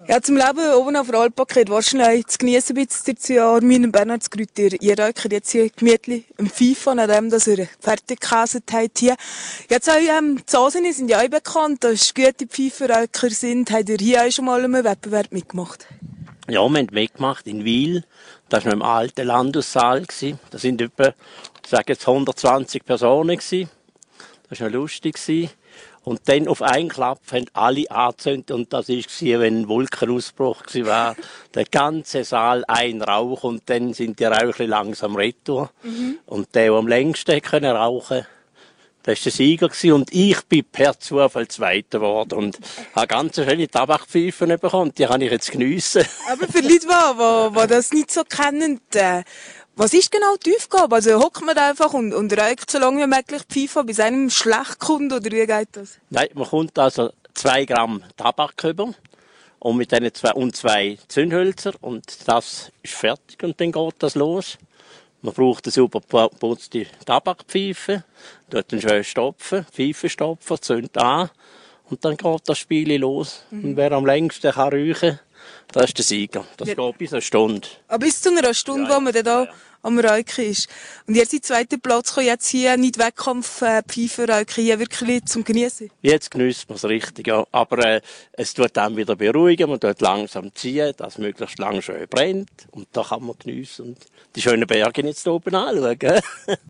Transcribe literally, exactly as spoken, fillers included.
Ja, zum Leben oben auf der Alpbacke hat wahrscheinlich zu geniessen ein bisschen dazu. Armin und Bernhard Grüter, ihr räuchert jetzt hier gemütlich im Pfeifen, an dem, dass ihr fertig gekäset habt hier. Jetzt auch, ähm, die Sasene sind ja auch bekannt, dass gute Pfeifenräucher sind. Habt ihr hier auch schon mal einen Wettbewerb mitgemacht? Ja, wir haben mitgemacht in Wil. Das war noch im alten Landhaussaal. Da sind etwa, ich sage jetzt hundertzwanzig Personen gewesen. Das war noch lustig. Und dann auf einen Klapp haben alle angezündet. Und das war, wenn ein Wolkenausbruch war. Der ganze Saal ein Rauch. Und dann sind die Rauchli langsam retour. Mhm. Und der, der am längsten können rauchen, das war der Sieger. Und ich bin per Zufall Zweiter geworden. Und habe ganz schöne Tabakpfeifen bekommen. Die kann ich jetzt geniessen. Aber für Leute, die, die das nicht so kennen, äh, was ist genau die Aufgabe? Also hockt man da einfach und, und raucht so lange wie möglich Pfeife, bis einem schlecht kommt, oder wie geht das? Nein, man kommt also zwei Gramm Tabak über und mit diesen zwei, und zwei Zündhölzer und das ist fertig und dann geht das los. Man braucht eine super geputzte Tabakpfeife, dort einen schön stopfen, Pfeife stopfen, zündet an und dann geht das Spiel los. Mhm. Und wer am längsten kann rauchen, das ist der Sieger. Das ja. geht bis eine Stunde. Aber bis zu einer Stunde, ja, wo man dann da ja. am Räuchen ist. Und ihr seid zweiter Platz, kann jetzt hier nicht Wettkampf äh, Pfeifen räuchen, hier wirklich zum Geniessen? Jetzt genießt man es richtig, ja. Aber äh, es tut dann wieder beruhigen, man tut langsam ziehen, dass es möglichst lang schön brennt. Und da kann man geniessen und die schönen Berge jetzt oben anschauen.